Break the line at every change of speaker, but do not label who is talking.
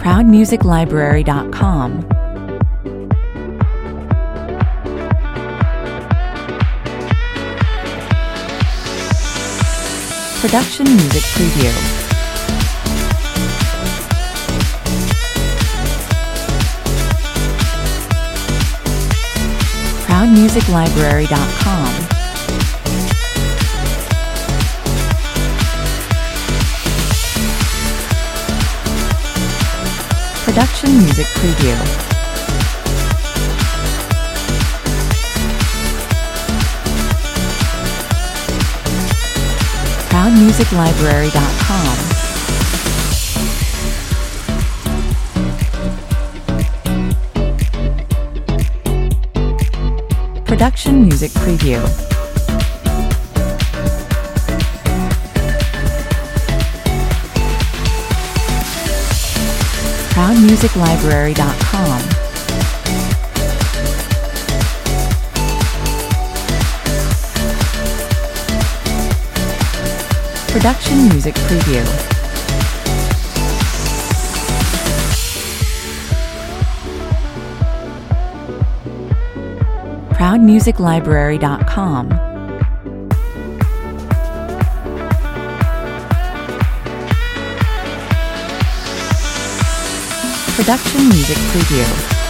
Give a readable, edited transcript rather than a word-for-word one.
ProudMusicLibrary.com. Production Music Preview. ProudMusicLibrary.com. Production Music Preview. ProudMusicLibrary.com. Production Music Preview. ProudMusicLibrary.com. Production Music Preview. ProudMusicLibrary.com. Production Music Preview.